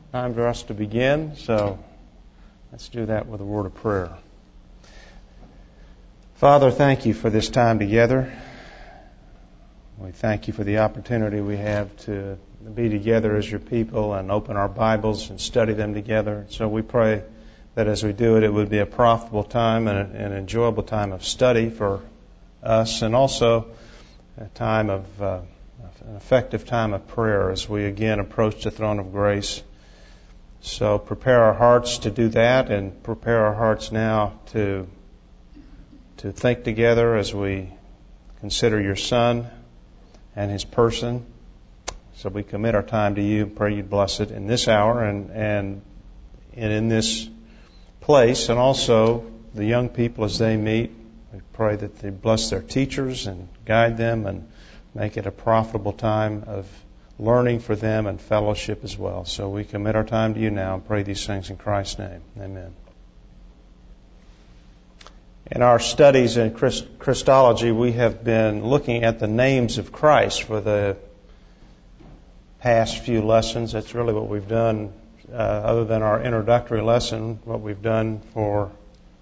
Time for us to begin, so let's do that with a word of prayer. Father, thank you for this time together. We thank you for the opportunity we have to be together as your people and open our Bibles and study them together. So we pray that as we do it, it would be a profitable time and an enjoyable time of study for us, and also a time of an effective time of prayer as we again approach the throne of grace. So prepare our hearts to do that, and prepare our hearts now to think together as we consider your Son and His person. So we commit our time to you and pray you'd bless it in this hour and in this place, and also the young people as they meet. We pray that they bless their teachers and guide them and make it a profitable time of learning for them and fellowship as well. So we commit our time to you now and pray these things in Christ's name. Amen. In our studies in Christology, we have been looking at the names of Christ for the past few lessons. That's really what we've done, other than our introductory lesson, what we've done for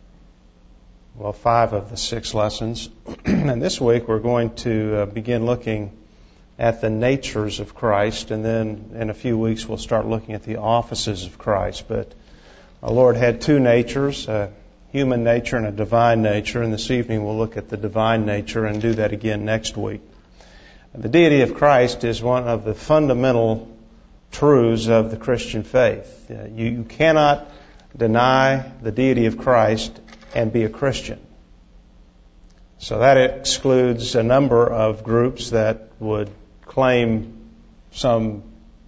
5 of the 6 lessons. And this week we're going to begin looking at the natures of Christ, and then in a few weeks we'll start looking at the offices of Christ. But our Lord had 2 natures, a human nature and a divine nature, and this evening we'll look at the divine nature and do that again next week. The deity of Christ is one of the fundamental truths of the Christian faith. You cannot deny the deity of Christ and be a Christian. So that excludes a number of groups that would claim some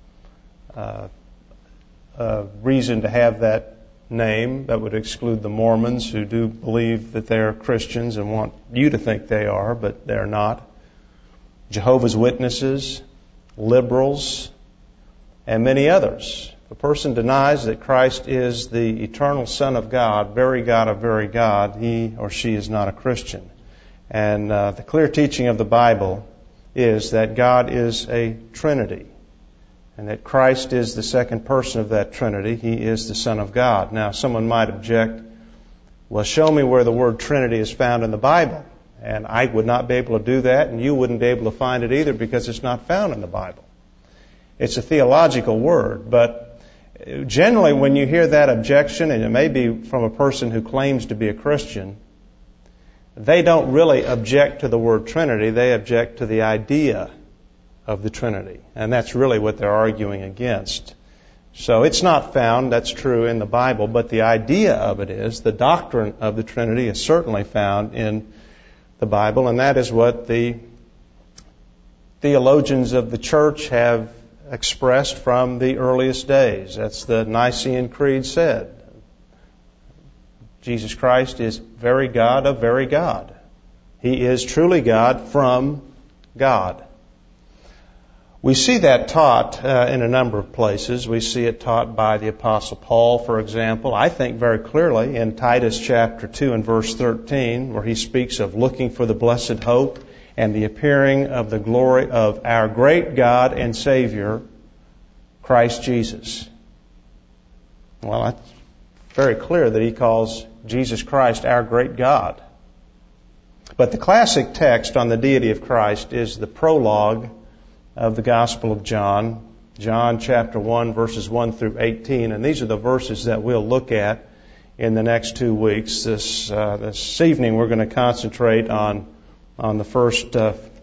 reason to have that name. That would exclude the Mormons, who do believe that they're Christians and want you to think they are, but they're not. Jehovah's Witnesses, liberals, and many others. If a person denies that Christ is the eternal Son of God, very God of very God, he or she is not a Christian. And the clear teaching of the Bible is that God is a Trinity, and that Christ is the second person of that Trinity. He is the Son of God. Now, someone might object, well, show me where the word Trinity is found in the Bible. And I would not be able to do that, and you wouldn't be able to find it either, because it's not found in the Bible. It's a theological word, but generally when you hear that objection, and it may be from a person who claims to be a Christian, they don't really object to the word Trinity, they object to the idea of the Trinity. And that's really what they're arguing against. So it's not found, that's true, in the Bible, but the idea of it is, the doctrine of the Trinity is certainly found in the Bible, and that is what the theologians of the church have expressed from the earliest days. That's the Nicene Creed said. Jesus Christ is very God of very God. He is truly God from God. We see that taught in a number of places. We see it taught by the Apostle Paul, for example, I think very clearly in Titus chapter 2 and verse 13, where he speaks of looking for the blessed hope and the appearing of the glory of our great God and Savior, Christ Jesus. Well, it's very clear that he calls Jesus Christ our great God. But the classic text on the deity of Christ is the prologue of the Gospel of John, John chapter 1, verses 1 through 18. And these are the verses that we'll look at in the next 2 weeks. This evening we're going to concentrate on the first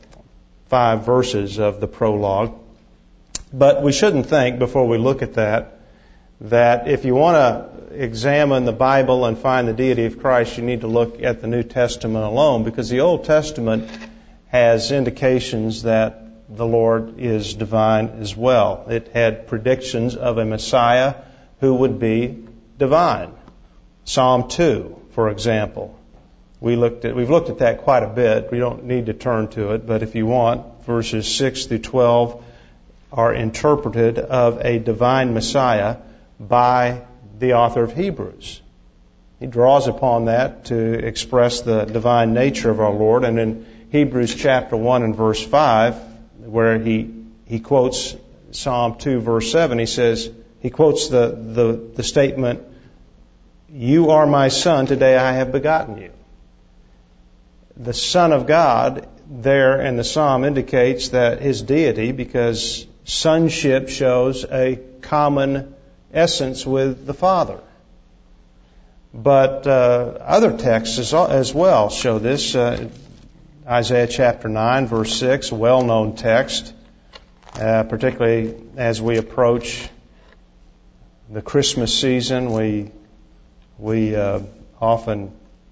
5 verses of the prologue. But we shouldn't think, before we look at that if you want to examine the Bible and find the deity of Christ, you need to look at the New Testament alone, because the Old Testament has indications that the Lord is divine as well. It had predictions of a Messiah who would be divine. Psalm 2, for example. We've looked at that quite a bit. We don't need to turn to it, but if you want, verses 6 through 12 are interpreted of a divine Messiah by the author of Hebrews. He draws upon that to express the divine nature of our Lord. And in Hebrews chapter 1 and verse 5, where he quotes Psalm 2 verse 7, he says, he quotes the statement, "You are my son, today I have begotten you." The Son of God there in the psalm indicates that his deity, because sonship shows a common essence with the Father. But other texts as well show this. Isaiah chapter 9, verse 6, a well-known text, particularly as we approach the Christmas season. We often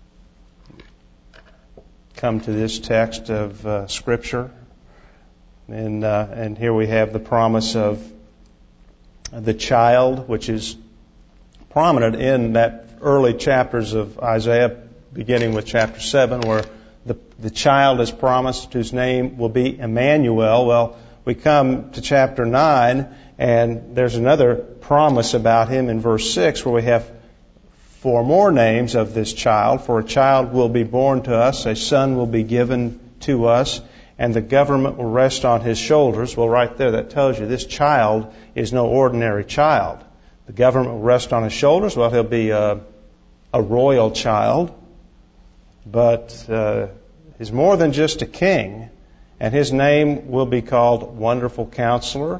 come to this text of Scripture. And here we have the promise of the child, which is prominent in that early chapters of Isaiah, beginning with chapter 7, where the child is promised, whose name will be Emmanuel. Well, we come to chapter 9, and there's another promise about him in verse 6, where we have 4 more names of this child. For a child will be born to us, a son will be given to us, and the government will rest on his shoulders. Well, right there, that tells you this child is no ordinary child. The government will rest on his shoulders. Well, he'll be a royal child, but he's more than just a king, and his name will be called Wonderful Counselor.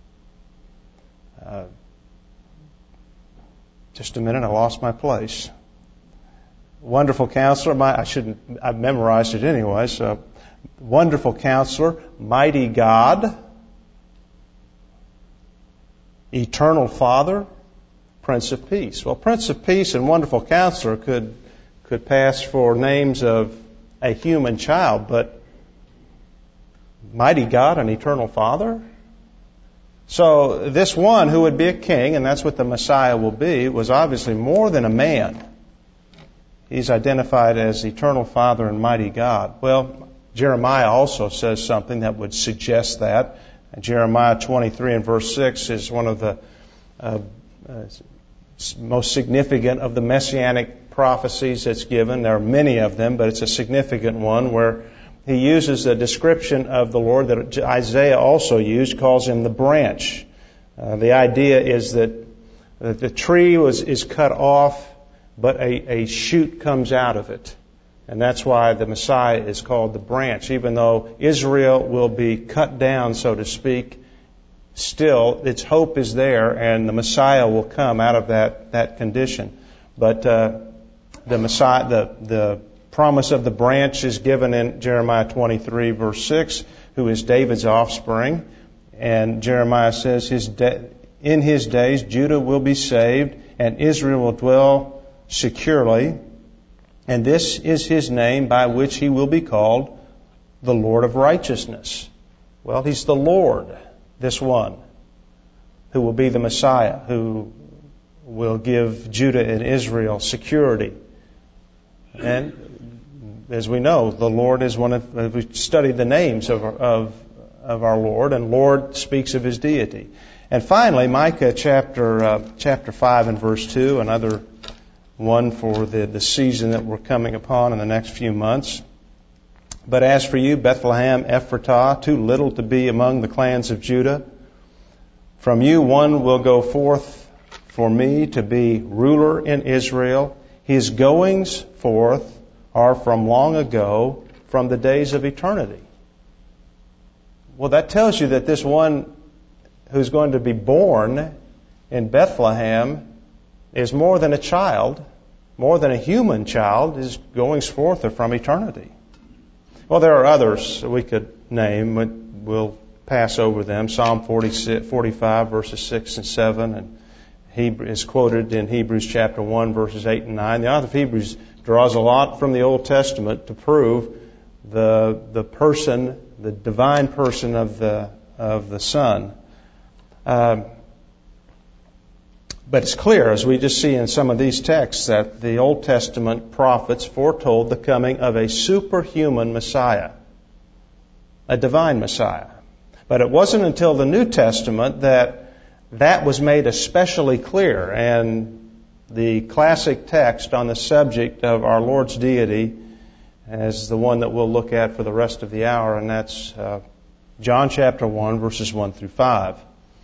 Just a minute, I lost my place. Wonderful Counselor, I've memorized it anyway, so Wonderful Counselor, Mighty God, Eternal Father, Prince of Peace. Well, Prince of Peace and Wonderful Counselor could pass for names of a human child, but Mighty God and Eternal Father? So this one who would be a king, and that's what the Messiah will be, was obviously more than a man. He's identified as Eternal Father and Mighty God. Well, Jeremiah also says something that would suggest that. Jeremiah 23 and verse 6 is one of the most significant of the messianic prophecies that's given. There are many of them, but it's a significant one where he uses a description of the Lord that Isaiah also used, calls him the branch. The idea is that the tree is cut off, but a shoot comes out of it. And that's why the Messiah is called the branch. Even though Israel will be cut down, so to speak, still its hope is there, and the Messiah will come out of that condition. But the Messiah, the promise of the branch is given in Jeremiah 23, verse 6, who is David's offspring. And Jeremiah says, in his days Judah will be saved, and Israel will dwell securely. And this is his name by which he will be called the Lord of Righteousness. Well, he's the Lord, this one, who will be the Messiah, who will give Judah and Israel security. And as we know, the Lord is we studied the names of our Lord, and Lord speaks of his deity. And finally, Micah chapter 5 and verse 2, another one for the season that we're coming upon in the next few months. But as for you, Bethlehem Ephratah, too little to be among the clans of Judah, from you one will go forth for me to be ruler in Israel. His goings forth are from long ago, from the days of eternity. Well, that tells you that this one who's going to be born in Bethlehem is more than a child, more than a human child. His goings forth are from eternity. Well, there are others we could name, but we'll pass over them. Psalm 45, verses 6 and 7, and is quoted in Hebrews chapter 1, verses 8 and 9. The author of Hebrews draws a lot from the Old Testament to prove the person, the divine person of the Son. But it's clear, as we just see in some of these texts, that the Old Testament prophets foretold the coming of a superhuman Messiah, a divine Messiah. But it wasn't until the New Testament that was made especially clear. And the classic text on the subject of our Lord's deity is the one that we'll look at for the rest of the hour, and that's John chapter 1, verses 1 through 5.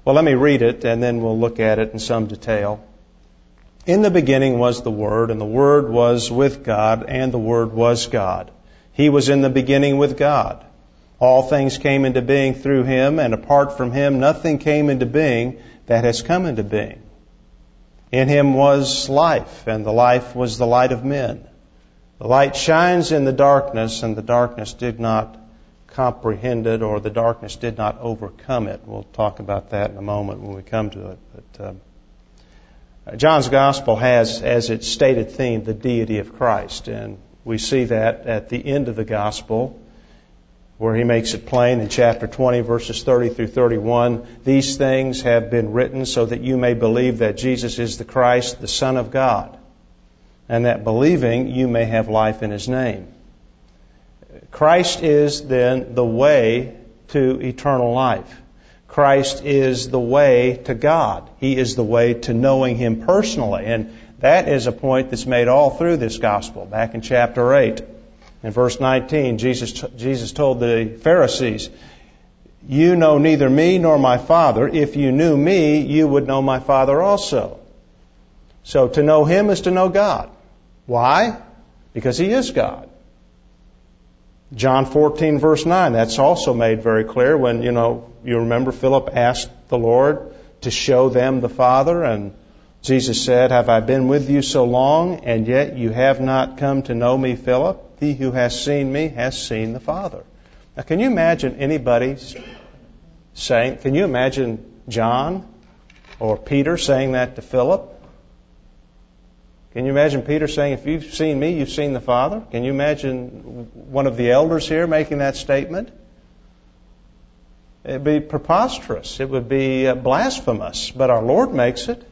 Well, let me read it, and then we'll look at it in some detail. In the beginning was the Word, and the Word was with God, and the Word was God. He was in the beginning with God. All things came into being through Him, and apart from Him nothing came into being that has come into being. In Him was life, and the life was the light of men. The light shines in the darkness, and the darkness did not comprehend it, or the darkness did not overcome it. We'll talk about that in a moment when we come to it. But John's Gospel has, as its stated theme, the deity of Christ. And we see that at the end of the Gospel, where he makes it plain in chapter 20, verses 30 through 31. These things have been written so that you may believe that Jesus is the Christ, the Son of God, and that believing you may have life in His name. Christ is then the way to eternal life. Christ is the way to God. He is the way to knowing Him personally. And that is a point that's made all through this gospel. Back in chapter 8, in verse 19, Jesus told the Pharisees, "You know neither me nor my Father. If you knew me, you would know my Father also." So to know Him is to know God. Why? Because He is God. John 14, verse 9, that's also made very clear when, you remember Philip asked the Lord to show them the Father, and Jesus said, "Have I been with you so long, and yet you have not come to know me, Philip? He who has seen me has seen the Father." Now, can you imagine anybody saying, can you imagine John or Peter saying that to Philip? Can you imagine Peter saying, "If you've seen me, you've seen the Father"? Can you imagine one of the elders here making that statement? It would be preposterous. It would be blasphemous. But our Lord makes it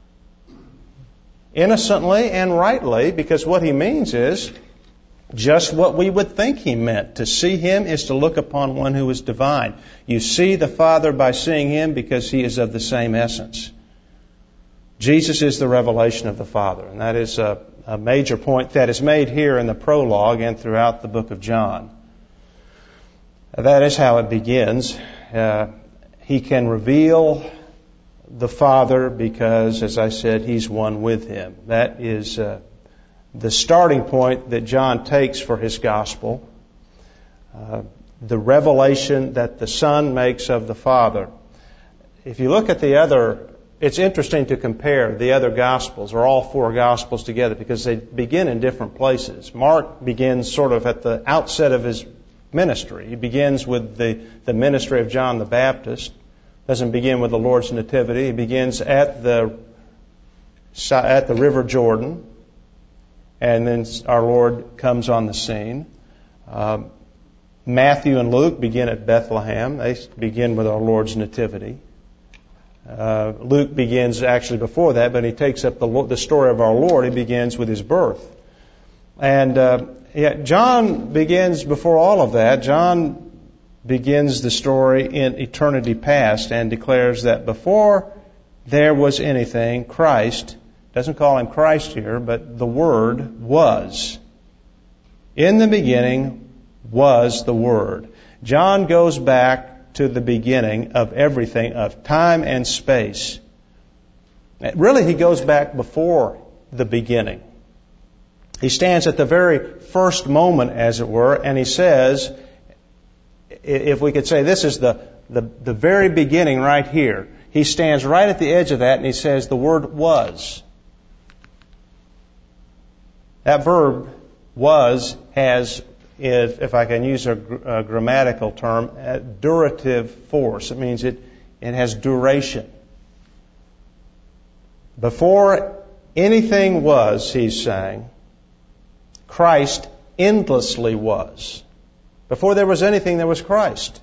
innocently and rightly, because what He means is just what we would think He meant. To see Him is to look upon one who is divine. You see the Father by seeing Him because He is of the same essence. Jesus is the revelation of the Father, and that is a major point that is made here in the prologue and throughout the book of John. That is how it begins. He can reveal the Father because, as I said, He's one with Him. That is the starting point that John takes for his gospel. The revelation that the Son makes of the Father. If you look at the other, it's interesting to compare the other Gospels, or all four Gospels together, because they begin in different places. Mark begins sort of at the outset of his ministry. He begins with the ministry of John the Baptist. Doesn't begin with the Lord's nativity. He begins at the River Jordan, and then our Lord comes on the scene. Matthew and Luke begin at Bethlehem. They begin with our Lord's nativity. Luke begins actually before that, but he takes up the story of our Lord. He begins with His birth. And John begins before all of that. John begins the story in eternity past and declares that before there was anything, Christ, doesn't call Him Christ here, but the Word was. In the beginning was the Word. John goes back to the beginning of everything, of time and space. Really, he goes back before the beginning. He stands at the very first moment, as it were, and he says, if we could say this is the very beginning right here, he stands right at the edge of that and he says, the Word was. That verb, was, has, if I can use a grammatical term, a durative force. It means it has duration. Before anything was, he's saying, Christ endlessly was. Before there was anything, there was Christ.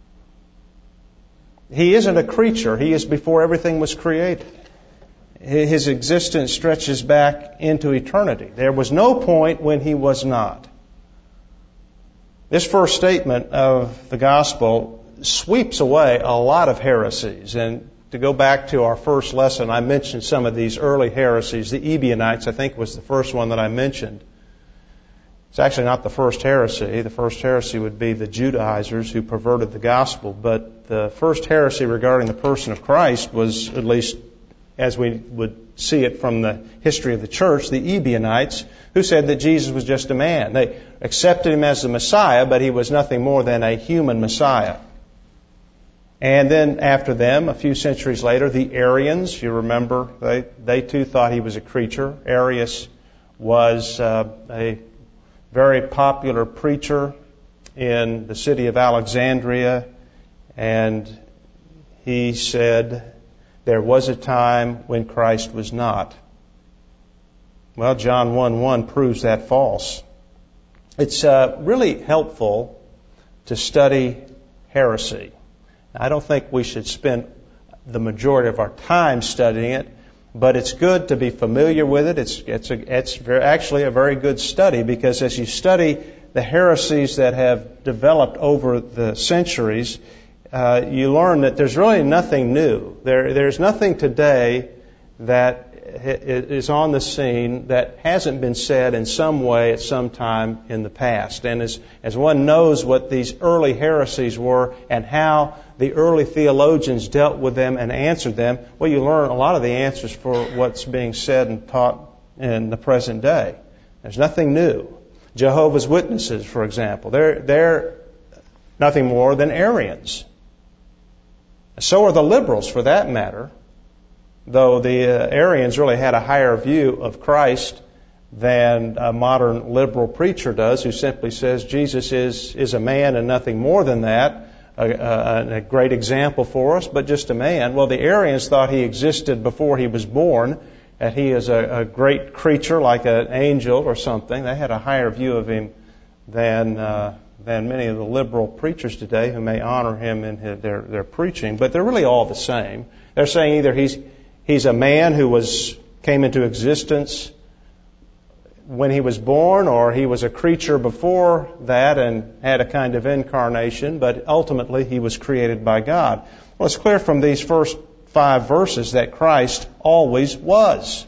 He isn't a creature. He is before everything was created. His existence stretches back into eternity. There was no point when He was not. This first statement of the gospel sweeps away a lot of heresies. And to go back to our first lesson, I mentioned some of these early heresies. The Ebionites, I think, was the first one that I mentioned. It's actually not the first heresy. The first heresy would be the Judaizers who perverted the gospel. But the first heresy regarding the person of Christ was, at least as we would see it from the history of the church, the Ebionites, who said that Jesus was just a man. They accepted him as the Messiah, but he was nothing more than a human Messiah. And then after them, a few centuries later, the Arians, you remember, they too thought he was a creature. Arius was a very popular preacher in the city of Alexandria, and he said there was a time when Christ was not. Well, John 1:1 proves that false. It's really helpful to study heresy. I don't think we should spend the majority of our time studying it, but it's good to be familiar with it. It's actually a very good study, because as you study the heresies that have developed over the centuries, you learn that there's really nothing new. There's nothing today that is on the scene that hasn't been said in some way at some time in the past. And as one knows what these early heresies were and how the early theologians dealt with them and answered them, well, you learn a lot of the answers for what's being said and taught in the present day. There's nothing new. Jehovah's Witnesses, for example, they're nothing more than Arians. So are the liberals, for that matter, though the Arians really had a higher view of Christ than a modern liberal preacher does, who simply says Jesus is a man and nothing more than that, a great example for us, but just a man. Well, the Arians thought he existed before he was born, that he is a great creature like an angel or something. They had a higher view of him than many of the liberal preachers today, who may honor him in their preaching, but they're really all the same. They're saying either he's a man who came into existence when he was born, or he was a creature before that and had a kind of incarnation, but ultimately he was created by God. Well, it's clear from these first 5 verses that Christ always was.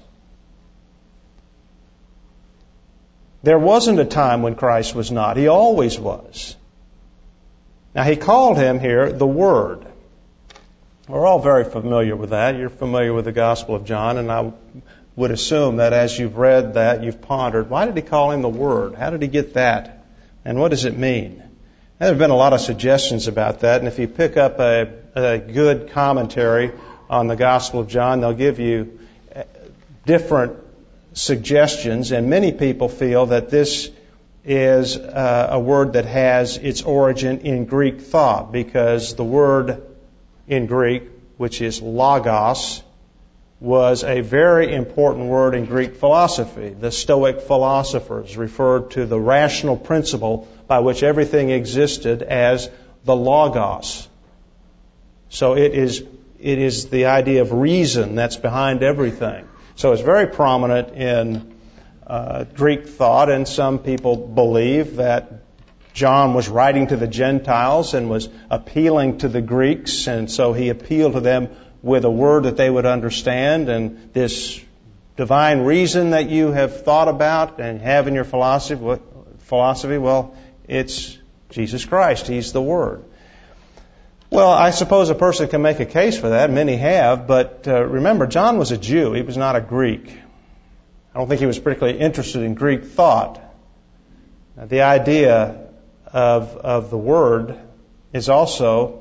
There wasn't a time when Christ was not. He always was. Now, he called him here the Word. We're all very familiar with that. You're familiar with the Gospel of John, and I would assume that as you've read that, you've pondered, why did he call him the Word? How did he get that? And what does it mean? There have been a lot of suggestions about that, and if you pick up a good commentary on the Gospel of John, they'll give you different suggestions, and many people feel that this is a word that has its origin in Greek thought, because the word in Greek, which is logos, was a very important word in Greek philosophy. The Stoic philosophers referred to the rational principle by which everything existed as the logos. So it is the idea of reason that's behind everything. So it's very prominent in Greek thought, and some people believe that John was writing to the Gentiles and was appealing to the Greeks, and so he appealed to them with a word that they would understand. And this divine reason that you have thought about and have in your philosophy, well, it's Jesus Christ. He's the Word. Well, I suppose a person can make a case for that. Many have, but remember, John was a Jew. He was not a Greek. I don't think he was particularly interested in Greek thought. The idea of the Word is also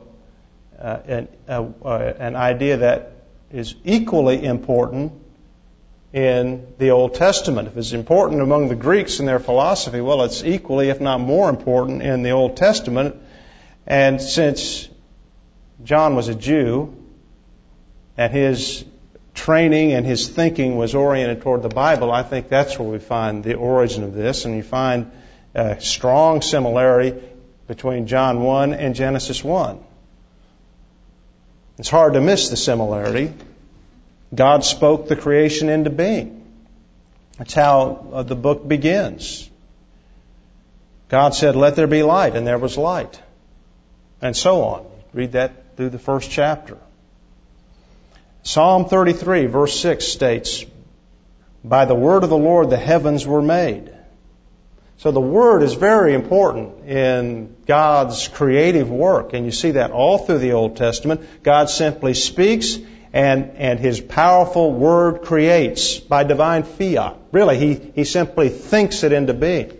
an idea that is equally important in the Old Testament. If it's important among the Greeks in their philosophy, well, it's equally, if not more important, in the Old Testament. And since John was a Jew, and his training and his thinking was oriented toward the Bible, I think that's where we find the origin of this. And you find a strong similarity between John 1 and Genesis 1. It's hard to miss the similarity. God spoke the creation into being. That's how the book begins. God said, "Let there be light," and there was light. And so on. Read that through the first chapter. Psalm 33, verse 6 states, "By the word of the Lord the heavens were made." So the Word is very important in God's creative work, and you see that all through the Old Testament. God simply speaks, and His powerful Word creates by divine fiat. Really, He simply thinks it into being.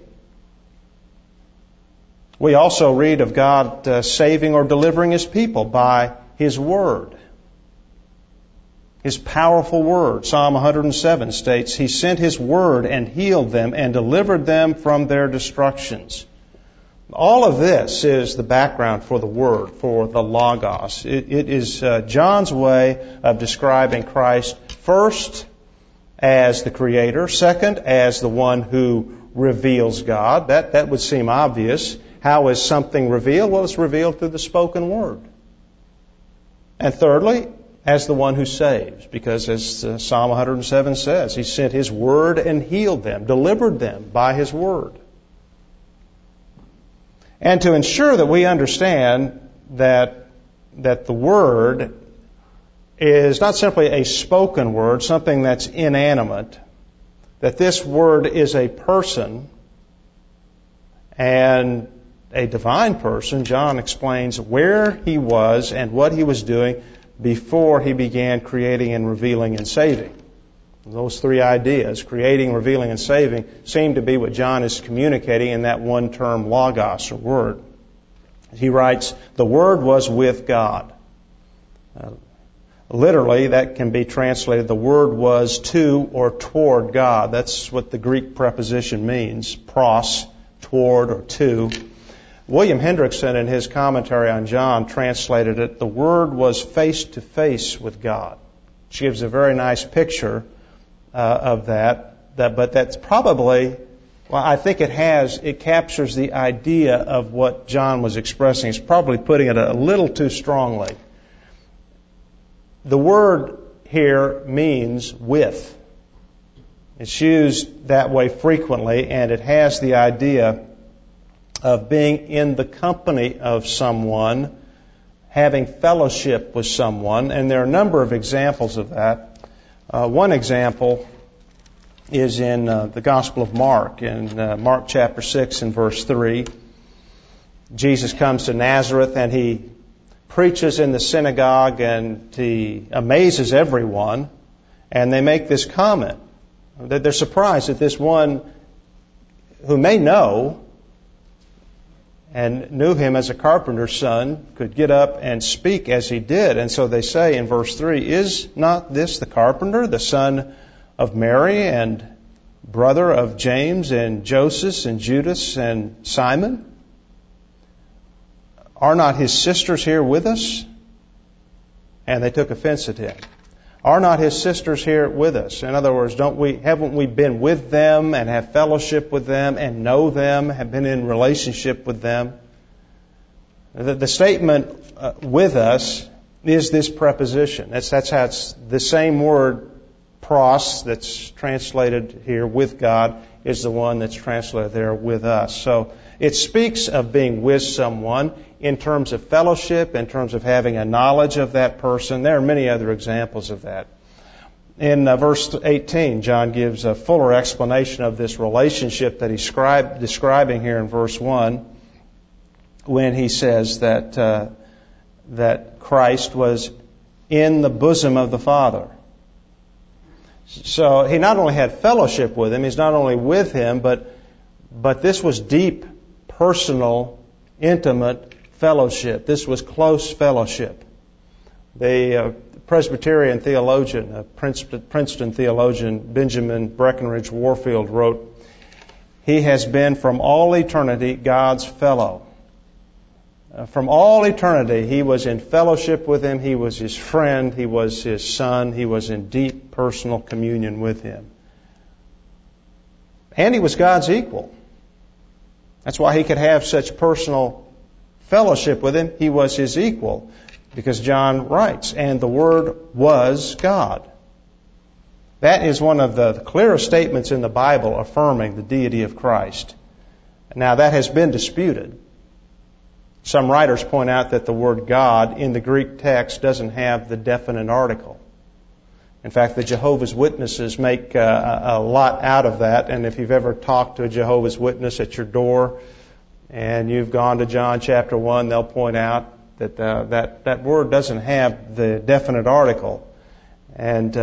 We also read of God saving or delivering His people by His Word. His powerful Word. Psalm 107 states, He sent His Word and healed them and delivered them from their destructions. All of this is the background for the Word, for the Logos. It is John's way of describing Christ first as the Creator, second as the one who reveals God. That would seem obvious. How is something revealed? Well, it's revealed through the spoken Word. And thirdly, as the one who saves, because as Psalm 107 says, He sent His Word and healed them, delivered them by His Word. And to ensure that we understand that the Word is not simply a spoken word, something that's inanimate, that this Word is a person and a divine person, John explains where He was and what He was doing before He began creating and revealing and saving. Those three ideas, creating, revealing, and saving, seem to be what John is communicating in that one term, logos, or word. He writes, the Word was with God. Literally, that can be translated, the Word was to or toward God. That's what the Greek preposition means, pros, toward or to. William Hendrickson, in his commentary on John, translated it, the Word was face to face with God. Which gives a very nice picture of that. But that's probably, well, I think it captures the idea of what John was expressing. He's probably putting it a little too strongly. The word here means with. It's used that way frequently, and it has the idea of being in the company of someone, having fellowship with someone, and there are a number of examples of that. One example is in the Gospel of Mark, in Mark chapter 6 and verse 3. Jesus comes to Nazareth and He preaches in the synagogue and He amazes everyone, and they make this comment that they're surprised that this one who may know and knew Him as a carpenter's son could get up and speak as He did. And so they say in verse 3, is not this the carpenter, the son of Mary and brother of James and Joseph and Judas and Simon? Are not his sisters here with us? And they took offense at Him. Are not His sisters here with us? In other words, haven't we been with them and have fellowship with them and know them, have been in relationship with them? The statement with us is this preposition. That's how it's the same word pros that's translated here with God is the one that's translated there with us. So it speaks of being with someone in terms of fellowship, in terms of having a knowledge of that person. There are many other examples of that. In verse 18, John gives a fuller explanation of this relationship that he's describing here in verse 1 when he says that Christ was in the bosom of the Father. So He not only had fellowship with Him, He's not only with Him, but this was deep, personal, intimate fellowship. This was close fellowship. The Presbyterian theologian, Princeton theologian, Benjamin Breckinridge Warfield wrote, He has been from all eternity God's fellow. From all eternity, He was in fellowship with Him. He was His friend. He was His son. He was in deep personal communion with Him. And He was God's equal. That's why He could have such personal fellowship with Him. He was His equal. Because John writes, and the Word was God. That is one of the clearest statements in the Bible affirming the deity of Christ. Now that has been disputed. Some writers point out that the word God in the Greek text doesn't have the definite article. In fact, the Jehovah's Witnesses make a lot out of that. And if you've ever talked to a Jehovah's Witness at your door and you've gone to John chapter 1, they'll point out that that word doesn't have the definite article, and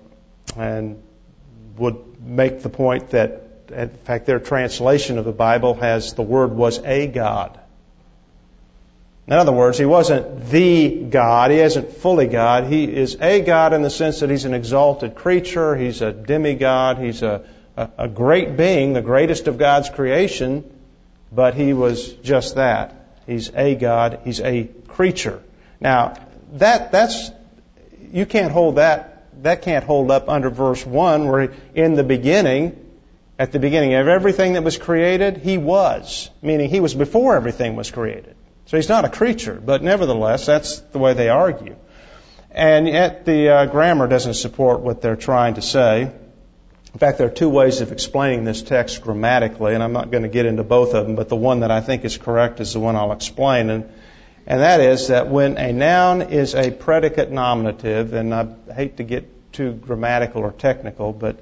would make the point that, in fact, their translation of the Bible has the word was a God. In other words, He wasn't the God. He isn't fully God. He is a God in the sense that He's an exalted creature. He's a demigod. He's a great being, the greatest of God's creation, but He was just that. He's a God. He's a creature. Now, that's you can't hold that can't hold up under verse 1, where in the beginning, at the beginning of everything that was created, He was, meaning He was before everything was created. So He's not a creature, but nevertheless, that's the way they argue. And yet the grammar doesn't support what they're trying to say. In fact, there are two ways of explaining this text grammatically, and I'm not going to get into both of them, but the one that I think is correct is the one I'll explain. And that is that when a noun is a predicate nominative, and I hate to get too grammatical or technical, but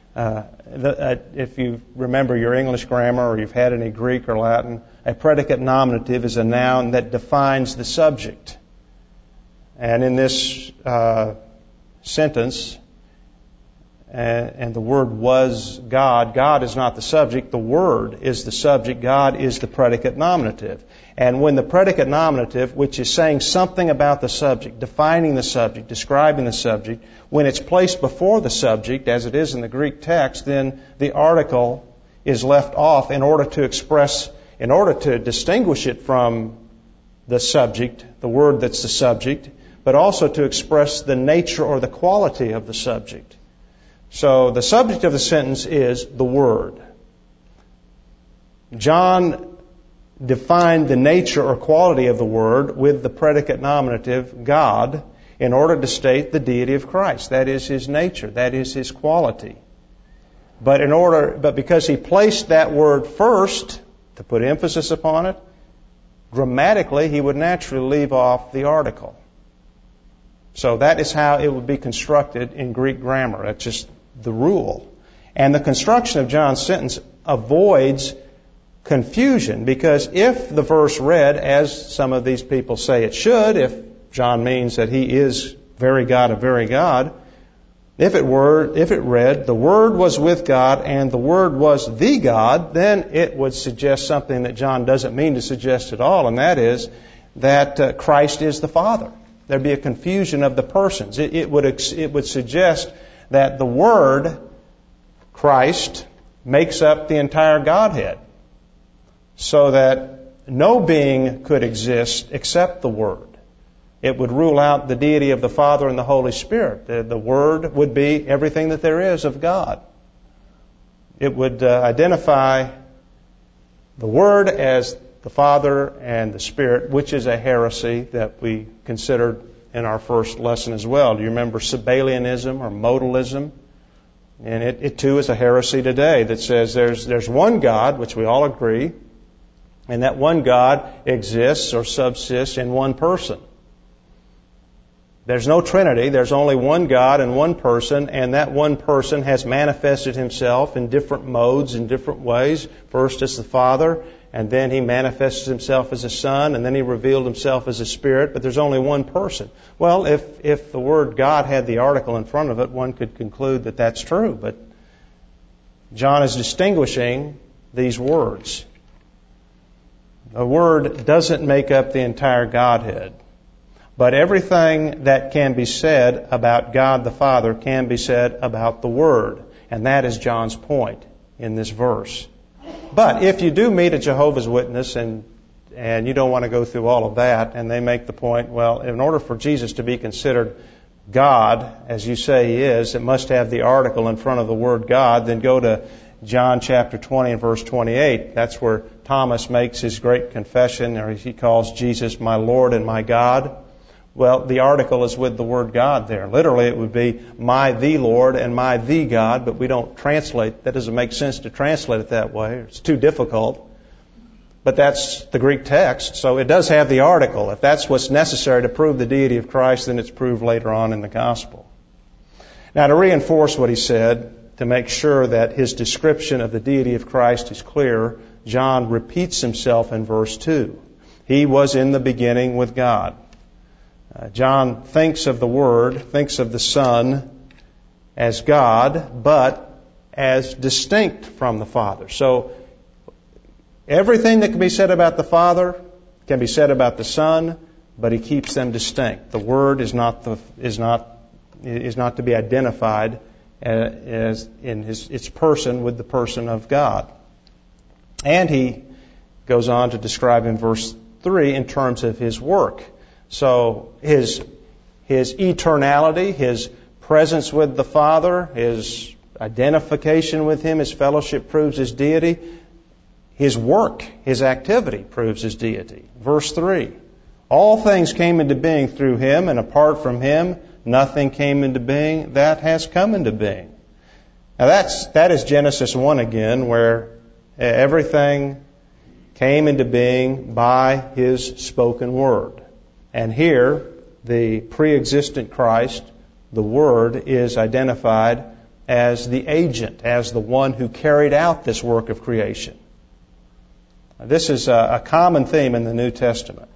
if you remember your English grammar or you've had any Greek or Latin, a predicate nominative is a noun that defines the subject. And in this sentence, and the word was God, God is not the subject, the word is the subject, God is the predicate nominative. And when the predicate nominative, which is saying something about the subject, defining the subject, describing the subject, when it's placed before the subject, as it is in the Greek text, then the article is left off in order to distinguish it from the subject, the word that's the subject, but also to express the nature or the quality of the subject. So the subject of the sentence is the Word. John defined the nature or quality of the Word with the predicate nominative God in order to state the deity of Christ. That is His nature. That is His quality. But because He placed that word first to put emphasis upon it, grammatically He would naturally leave off the article. So that is how it would be constructed in Greek grammar. That's just the rule. And the construction of John's sentence avoids confusion, because if the verse read, as some of these people say it should, if John means that He is very God of very God, if it read, the Word was with God and the Word was the God, then it would suggest something that John doesn't mean to suggest at all, and that is that Christ is the Father. There'd be a confusion of the persons. It would suggest that the Word, Christ, makes up the entire Godhead, so that no being could exist except the Word. It would rule out the deity of the Father and the Holy Spirit. The Word would be everything that there is of God. It would identify the Word as the Father and the Spirit, which is a heresy that we considered in our first lesson as well. Do you remember Sabellianism or modalism? And it too is a heresy today that says there's one God, which we all agree, and that one God exists or subsists in one person. There's no Trinity. There's only one God and one person, and that one person has manifested Himself in different modes, in different ways. First as the Father, and then He manifested Himself as a Son, and then He revealed Himself as a Spirit, but there's only one person. Well, if the word God had the article in front of it, one could conclude that that's true, but John is distinguishing these words. A word doesn't make up the entire Godhead. But everything that can be said about God the Father can be said about the Word. And that is John's point in this verse. But if you do meet a Jehovah's Witness and you don't want to go through all of that, and they make the point, well, in order for Jesus to be considered God, as you say He is, it must have the article in front of the word God, then go to John chapter 20 and verse 28. That's where Thomas makes his great confession, or he calls Jesus my Lord and my God. Well, the article is with the word God there. Literally, it would be my the Lord and my the God, but we don't translate. That doesn't make sense to translate it that way. It's too difficult. But that's the Greek text, so it does have the article. If that's what's necessary to prove the deity of Christ, then it's proved later on in the gospel. Now, to reinforce what he said, to make sure that his description of the deity of Christ is clear, John repeats himself in verse 2. He was in the beginning with God. John thinks of the Word, thinks of the Son as God, but as distinct from the Father. So everything that can be said about the Father can be said about the Son, but he keeps them distinct. The Word is not to be identified as in its person with the person of God. And he goes on to describe in verse 3 in terms of his work. So his eternality, his presence with the Father, his identification with Him, his fellowship proves his deity. His work, his activity proves his deity. Verse 3, all things came into being through Him, and apart from Him, nothing came into being that has come into being. Now that is Genesis 1 again, where everything came into being by His spoken word. And here, the pre-existent Christ, the Word, is identified as the agent, as the one who carried out this work of creation. This is a common theme in the New Testament.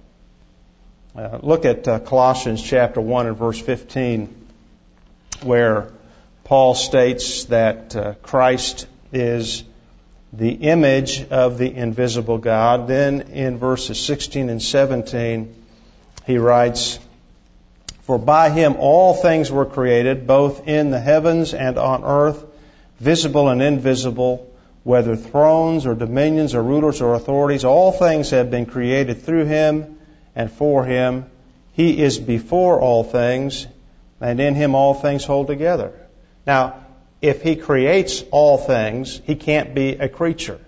Look at Colossians chapter 1 and verse 15, where Paul states that Christ is the image of the invisible God. Then in verses 16 and 17, he writes, for by Him all things were created, both in the heavens and on earth, visible and invisible, whether thrones or dominions or rulers or authorities, all things have been created through Him and for Him. He is before all things, and in Him all things hold together. Now, if He creates all things, He can't be a creature.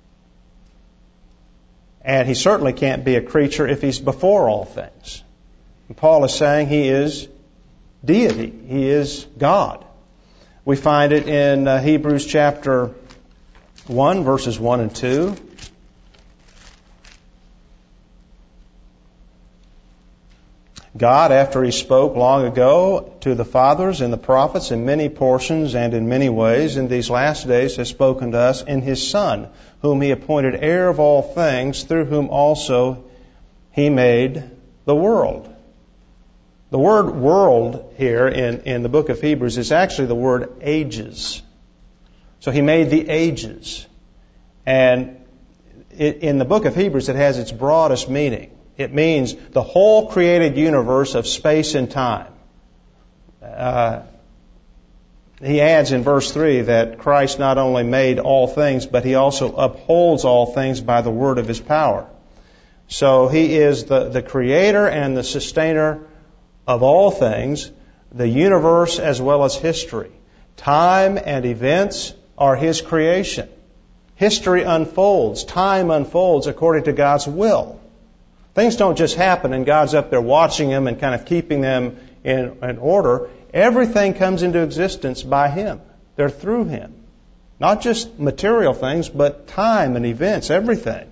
And He certainly can't be a creature if He's before all things. And Paul is saying He is deity. He is God. We find it in Hebrews chapter 1, verses 1 and 2. God, after He spoke long ago to the fathers and the prophets in many portions and in many ways, in these last days has spoken to us in His Son, whom He appointed heir of all things, through whom also He made the world. The word world here in the book of Hebrews is actually the word ages. So He made the ages. And in the book of Hebrews, it has its broadest meaning. It means the whole created universe of space and time. He adds in verse 3 that Christ not only made all things, but He also upholds all things by the word of His power. So He is the creator and the sustainer of all things, the universe as well as history. Time and events are His creation. History unfolds, time unfolds according to God's will. Things don't just happen and God's up there watching them and kind of keeping them in order. Everything comes into existence by Him. They're through Him. Not just material things, but time and events, everything.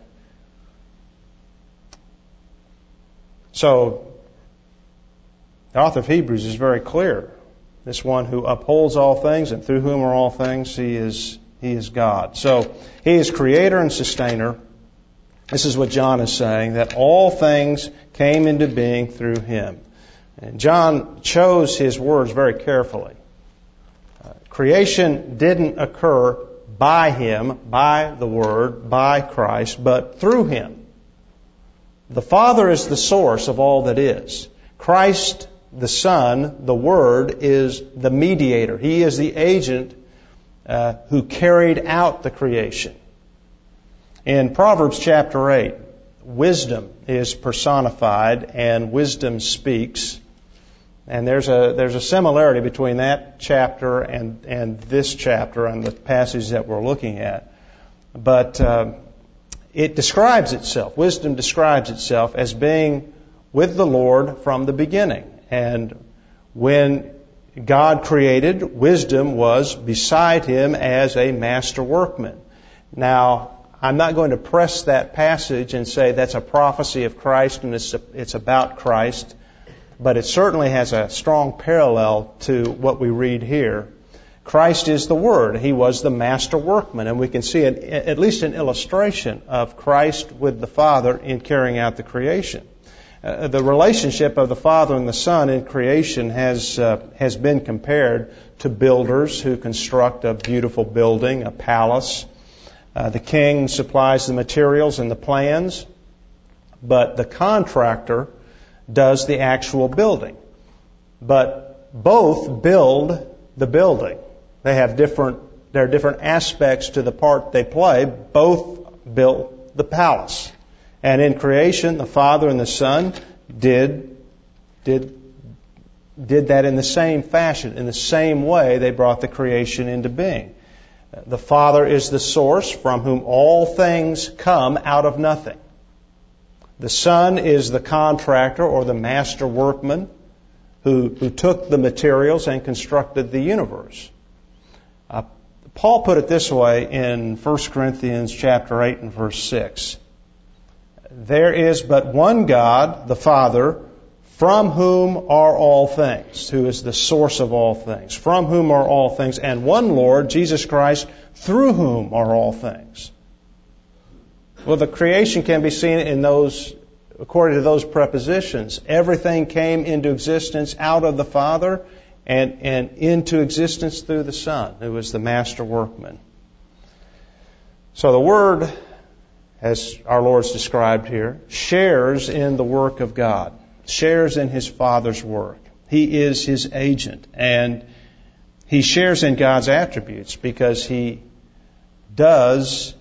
So, the author of Hebrews is very clear. This one who upholds all things and through whom are all things, He is God. So, He is creator and sustainer. This is what John is saying, that all things came into being through Him. And John chose his words very carefully. Creation didn't occur by Him, by the Word, by Christ, but through Him. The Father is the source of all that is. Christ, the Son, the Word, is the mediator. He is the agent who carried out the creation. In Proverbs chapter 8, wisdom is personified and wisdom speaks. And there's a similarity between that chapter and this chapter and the passage that we're looking at. But it describes itself, wisdom describes itself as being with the Lord from the beginning. And when God created, wisdom was beside Him as a master workman. Now, I'm not going to press that passage and say that's a prophecy of Christ and it's about Christ. but it certainly has a strong parallel to what we read here. Christ is the Word. He was the master workman, and we can see at least an illustration of Christ with the Father in carrying out the creation. The relationship of the Father and the Son in creation has been compared to builders who construct a beautiful building, a palace. The king supplies the materials and the plans, but the contractor does the actual building. But both build the building. There are different aspects to the part they play. Both built the palace. And in creation, the Father and the Son did that in the same fashion, in the same way they brought the creation into being. The Father is the source from whom all things come out of nothing. The Son is the contractor or the master workman who took the materials and constructed the universe. Paul put it this way in 1 Corinthians chapter 8 and verse 6. There is but one God, the Father, from whom are all things, who is the source of all things, from whom are all things, and one Lord, Jesus Christ, through whom are all things. Well, the creation can be seen in those, according to those prepositions. Everything came into existence out of the Father and into existence through the Son, who was the master workman. So the Word, as our Lord's described here, shares in the work of God, shares in His Father's work. He is His agent, and He shares in God's attributes because He does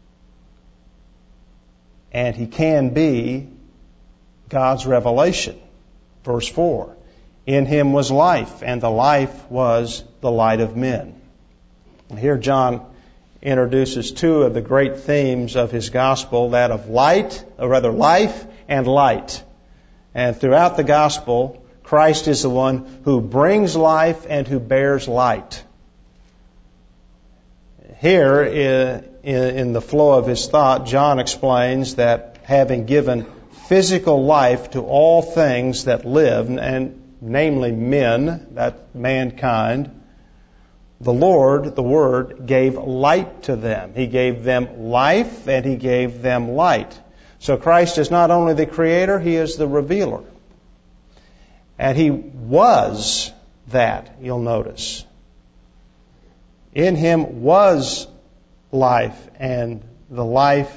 and He can be God's revelation. Verse 4, in Him was life, and the life was the light of men. And here John introduces two of the great themes of his gospel, that of life and light. And throughout the gospel, Christ is the one who brings life and who bears light. Here, in the flow of his thought, John explains that having given physical life to all things that live, and namely men, that mankind, the Lord, the Word, gave light to them. He gave them life and He gave them light. So Christ is not only the Creator, He is the revealer. And He was that, you'll notice. In Him was life, and the life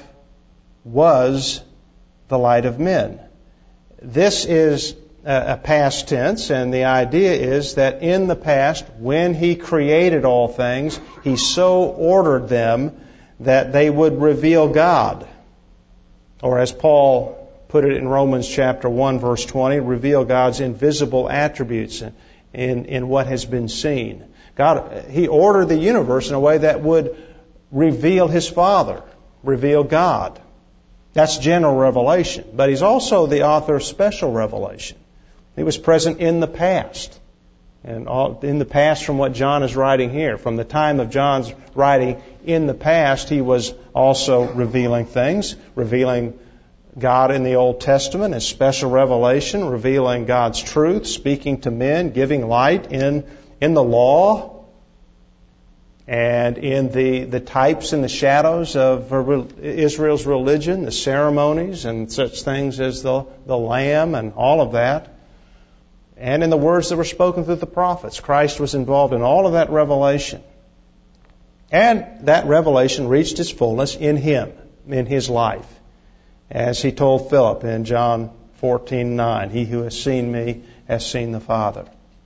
was the light of men. This is a past tense, and the idea is that in the past, when He created all things, He so ordered them that they would reveal God. Or as Paul put it in Romans chapter 1, verse 20, reveal God's invisible attributes in what has been seen. God, He ordered the universe in a way that would reveal His Father, reveal God. That's general revelation. But He's also the author of special revelation. He was present in the past. And in the past from what John is writing here. From the time of John's writing in the past, he was also revealing things, revealing God in the Old Testament as special revelation, revealing God's truth, speaking to men, giving light in the law, and in the types and the shadows of Israel's religion, the ceremonies and such things as the Lamb and all of that. And in the words that were spoken through the prophets. Christ was involved in all of that revelation. And that revelation reached its fullness in Him, in His life. As He told Philip in John 14:9, He who has seen me has seen the Father.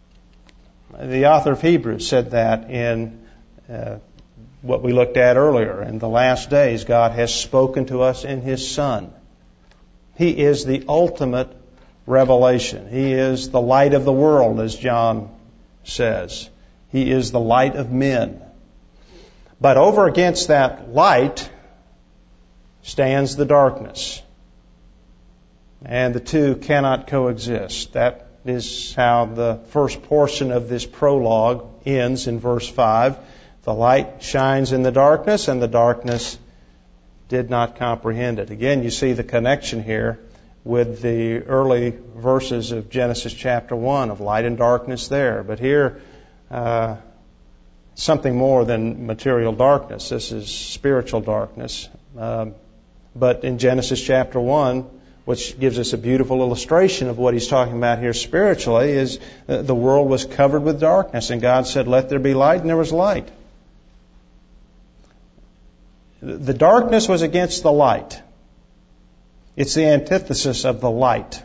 The author of Hebrews said that in what we looked at earlier. In the last days, God has spoken to us in His Son. He is the ultimate revelation. He is the light of the world, as John says. He is the light of men. But over against that light stands the darkness. And the two cannot coexist. That is how the first portion of this prologue ends in verse 5. The light shines in the darkness, and the darkness did not comprehend it. Again, you see the connection here with the early verses of Genesis chapter 1 of light and darkness there. But here, something more than material darkness. This is spiritual darkness. But in Genesis chapter 1, which gives us a beautiful illustration of what he's talking about here spiritually, is the world was covered with darkness, and God said, "Let there be light," and there was light. The darkness was against the light. It's the antithesis of the light.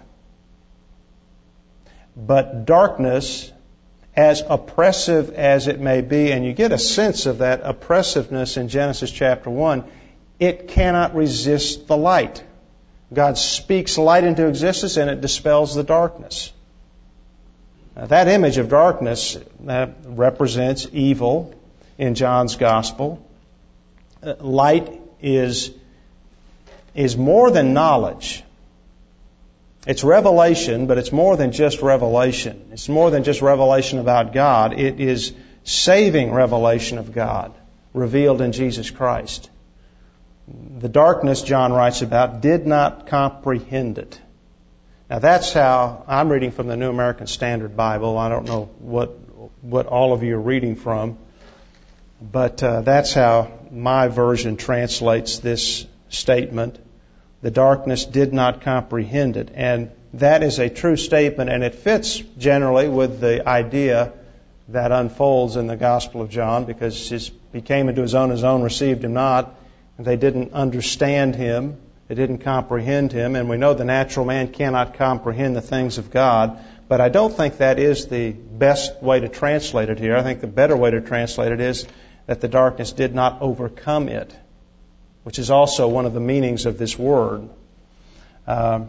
But darkness, as oppressive as it may be, and you get a sense of that oppressiveness in Genesis chapter 1, it cannot resist the light. God speaks light into existence and it dispels the darkness. Now, that image of darkness represents evil in John's Gospel. Light is more than knowledge. It's revelation, but it's more than just revelation. It's more than just revelation about God. It is saving revelation of God, revealed in Jesus Christ. The darkness, John writes about, did not comprehend it. Now that's how I'm reading from the New American Standard Bible. I don't know what all of you are reading from, but that's how my version translates this statement. The darkness did not comprehend it. And that is a true statement, and it fits generally with the idea that unfolds in the Gospel of John, because he came into his own received him not. They didn't understand him. They didn't comprehend him. And we know the natural man cannot comprehend the things of God. But I don't think that is the best way to translate it here. I think the better way to translate it is that the darkness did not overcome it, which is also one of the meanings of this word. As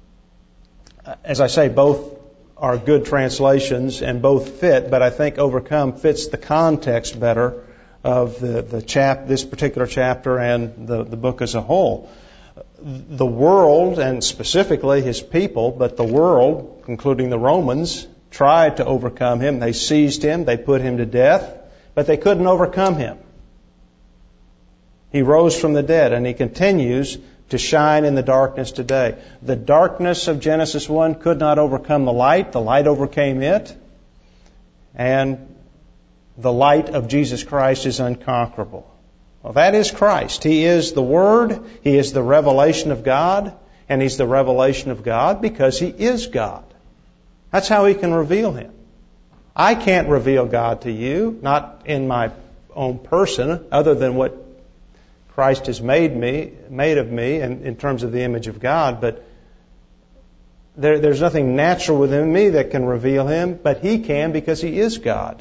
I say, both are good translations and both fit, but I think overcome fits the context better of this particular chapter and the book as a whole. The world, and specifically his people, but the world, including the Romans, tried to overcome him. They seized him, they put him to death, but they couldn't overcome him. He rose from the dead, and he continues to shine in the darkness today. The darkness of Genesis 1 could not overcome the light. The light overcame it. And the light of Jesus Christ is unconquerable. Well, that is Christ. He is the Word. He is the revelation of God. And He's the revelation of God because He is God. That's how He can reveal Him. I can't reveal God to you, not in my own person, other than what Christ has made of me in terms of the image of God. But there's nothing natural within me that can reveal Him, but He can because He is God.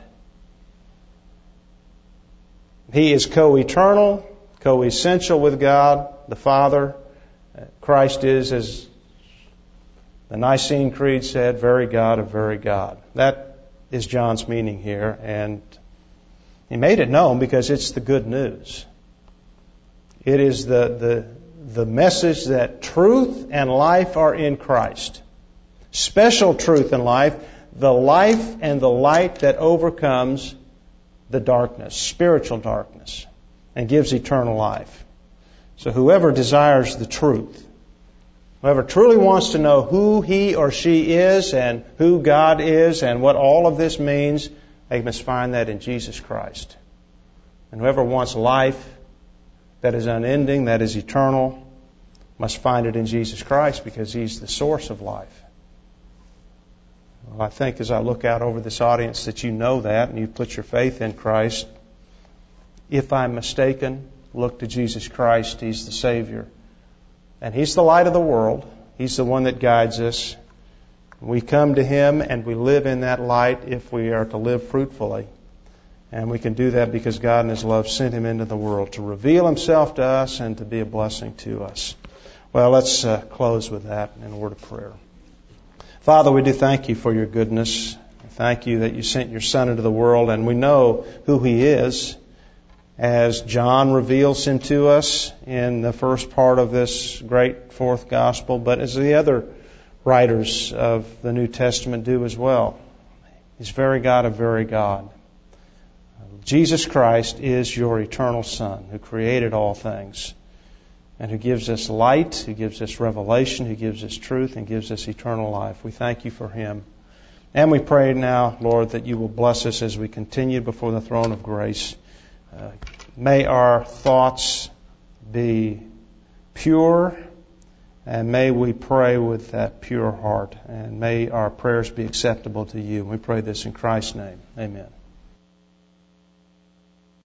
He is co-eternal, co-essential with God, the Father. Christ is, as the Nicene Creed said, very God of very God. That is John's meaning here, and he made it known because it's the good news. It is the message that truth and life are in Christ. Special truth and life, the life and the light that overcomes the darkness, spiritual darkness, and gives eternal life. So whoever desires the truth, whoever truly wants to know who he or she is and who God is and what all of this means, they must find that in Jesus Christ. And whoever wants life that is unending, that is eternal, must find it in Jesus Christ because He's the source of life. Well, I think as I look out over this audience that you know that and you put your faith in Christ. If I'm mistaken, look to Jesus Christ. He's the Savior. And He's the light of the world. He's the one that guides us. We come to Him and we live in that light if we are to live fruitfully. And we can do that because God in His love sent Him into the world to reveal Himself to us and to be a blessing to us. Well, let's close with that in a word of prayer. Father, we do thank You for Your goodness. Thank You that You sent Your Son into the world, and we know who He is as John reveals Him to us in the first part of this great fourth gospel, but as the other writers of the New Testament do as well. He's very God of very God. Jesus Christ is Your eternal Son who created all things. and who gives us light, who gives us revelation, who gives us truth, and gives us eternal life. We thank you for Him. And we pray now, Lord, that you will bless us as we continue before the throne of grace. May our thoughts be pure, and may we pray with that pure heart, and may our prayers be acceptable to you. We pray this in Christ's name. Amen.